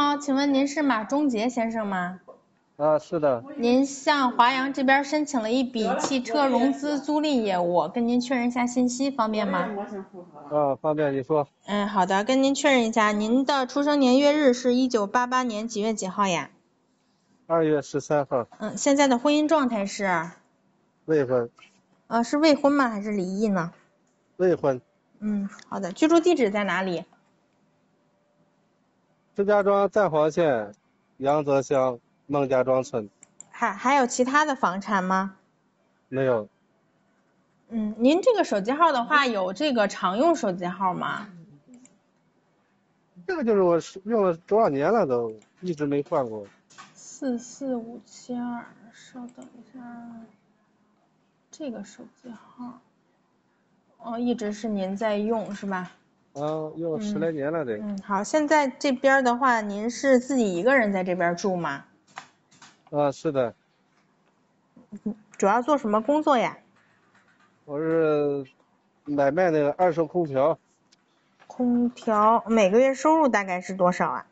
好，请问您是马忠杰先生吗？ 啊，是的。 您向华阳这边申请了一笔汽车融资租赁业务，跟您确认一下信息，方便吗？ 啊，方便你说。 好的，跟您确认一下，您的出生年月日是1988年几月几号呀 2月13号。 现在的婚姻状态是？ 未婚。 是未婚吗？还是离异呢？ 未婚。 好的，居住地址在哪里？ 石家庄赞皇县杨泽乡孟家庄村。 还有其他的房产吗？ 没有。 您这个手机号的话，有这个常用手机号吗？ 这个就是我用了多少年了，都一直没换过。 44572，稍等一下，这个手机号，一直是您在用是吧？ 用了10来年了得。 好，现在这边的话，您是自己一个人在这边住吗？ 是的。 主要做什么工作呀？ 我是买卖那个二手空调。 空调，每个月收入大概是多少啊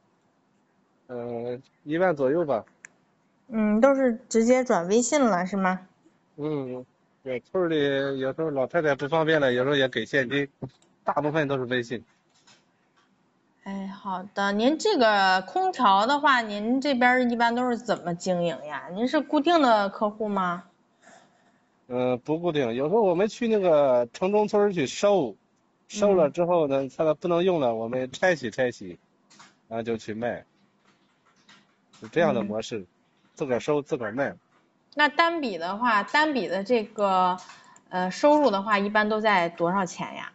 ？1万左右吧。 都是直接转微信了是吗？ 对，村里有时候老太太不方便了，有时候也给现金，大部分都是微信。 好的，您这个空调的话，您这边一般都是怎么经营呀？您是固定的客户吗？ 不固定，有时候我们去那个城中村去收了之后呢，它不能用了，我们拆洗，然后就去卖，是这样的模式，自个儿收自个儿卖。 那单笔的话，单笔的这个收入的话，一般都在多少钱呀？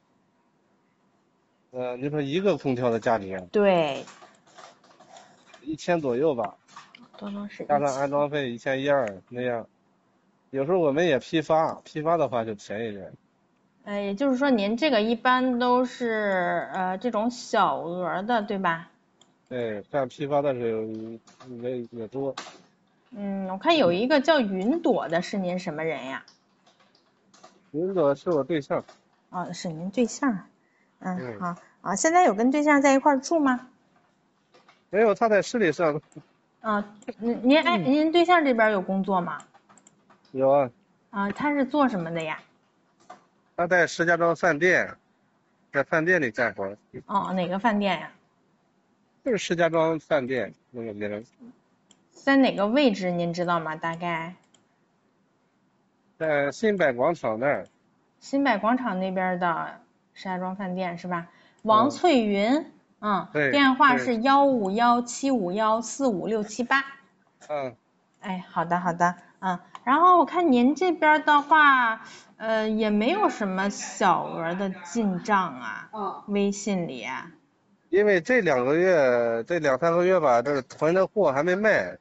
你说一个空调的价格？ 对 ，1000左右吧， 多少是加上安装费1100那样。有时候我们也批发的话就便宜点。 也就是说您这个一般都是这种小额的，对吧？ 对，干批发的时候也多。 我看有一个叫云朵的，是您什么人呀？ 云朵是我对象。 是您对象。好现在有跟对象在一块住吗？ 没有，他在市里上。 您对象这边有工作吗？ 有啊。 他是做什么的呀？ 他在石家庄饭店，在饭店里干活。 哪个饭店呀？ 就是石家庄饭店那个名。 在哪个位置您知道吗？大概？ 在新柏广场那儿。 新柏广场那边的石家庄饭店是吧？王翠云， 对， 电话是151-751-45678。好的，然后我看您这边的话，也没有什么小额的进账啊，微信里啊。 因为这23个月吧，这囤的货还没卖。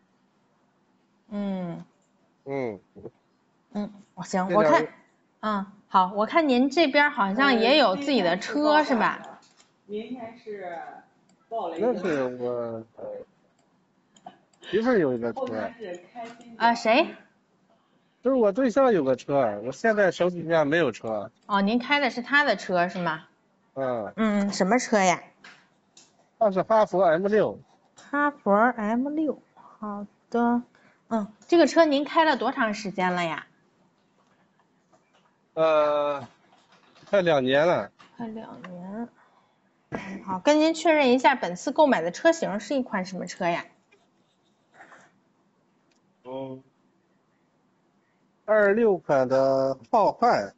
行，我看，好，我看您这边好像也有自己的车是吧？ 明天是报了一那是我媳妇儿有一个车。 谁？ 就是我对象有个车，我现在手底下没有车。 您开的是他的车是吗？什么车呀？ 他是哈弗 M6。 哈弗 M6，好的。这个车您开了多长时间了呀？ 快2年了。 快2年。好，跟您确认一下，本次购买的车型是一款什么车呀 ？26款的皓幻。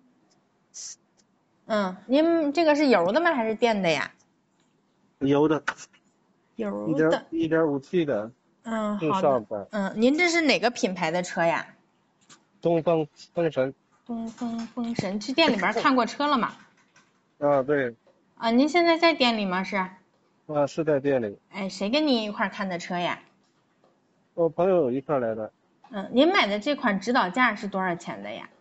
您这个是油的吗？还是电的呀？ 油的。 油的。 1.5T 的。 好的。您这是哪个品牌的车呀？ 东风风神。 东风风神，去店里边看过车了吗？ 对。 您现在在店里吗？是？ 是在店里。 谁跟您一块看的车呀？ 我朋友一块来的。 您买的这款指导价是多少钱的呀？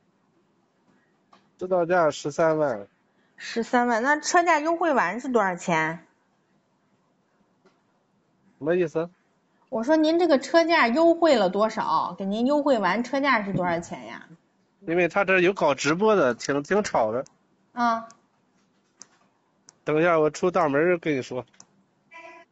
指导价13万。 13万，那车价优惠完是多少钱？ 什么意思？ 我说您这个车价优惠了多少？给您优惠完车价是多少钱呀？ 因为他这有搞直播的，挺吵的。等一下，我出大门跟你说。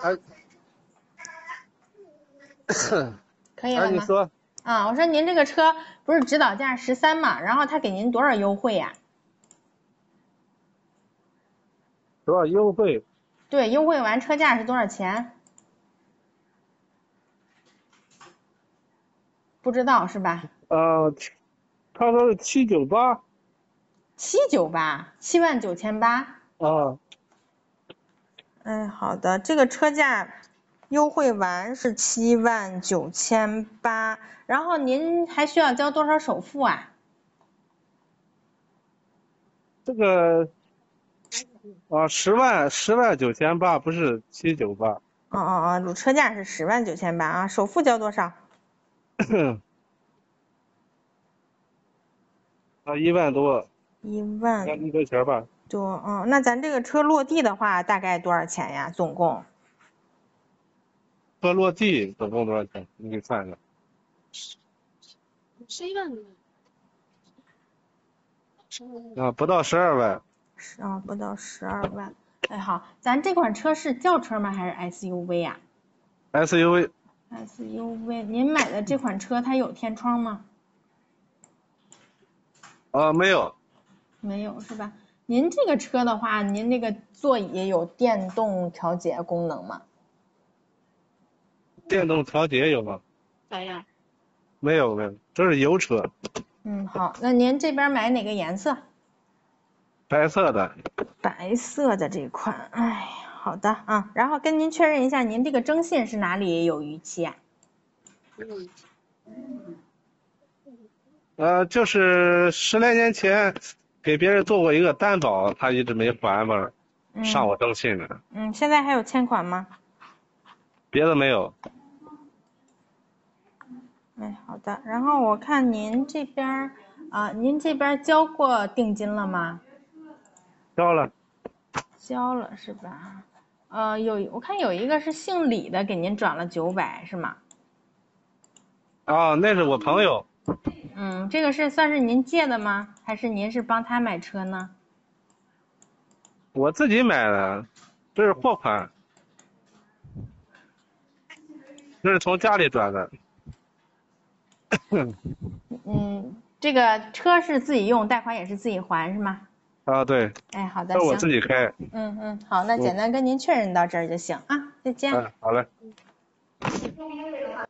可以了吗？ 你说。 啊，我说您这个车不是指导价13嘛，然后他给您多少优惠呀？ 多少优惠？ 对，优惠完车价是多少钱？不知道是吧？ 他说是798。 798，79800。 啊。 哎，好的，这个车价优惠完是79800，然后您还需要交多少首付啊？ 这个109800，不是798。 车价是109800啊，首付交多少 ？1万多。 1万多钱吧。 多，那咱这个车落地的话大概多少钱呀？总共？ 车落地总共多少钱？你给算算。 11万多。不到12万。 不到12万。哎，好，咱这款车是轿车吗？还是 SUV 呀？SUV，您买的这款车它有天窗吗？ 没有。 没有是吧？您这个车的话，您那个座椅有电动调节功能吗？ 电动调节有吗？ 咋样？ 没有，这是油车。 好，那您这边买哪个颜色？ 白色的。 白色的这款，哎，好的啊，然后跟您确认一下，您这个征信是哪里有逾期啊？ 就是10来年前给别人做过一个担保，他一直没还嘛，上我征信了。 现在还有欠款吗？ 别的没有。 哎，好的，然后我看您这边您这边交过定金了吗？ 交了。 交了是吧？我看有一个是姓李的，给您转了900是吗？ 那是我朋友。 这个是算是您借的吗？还是您是帮他买车呢？ 我自己买的，这是货款，这是从家里转的。 这个车是自己用，贷款也是自己还是吗？ 对。 哎，好的， 都我自己开。 好，那简单跟您确认到这儿就行啊，再见。 好嘞。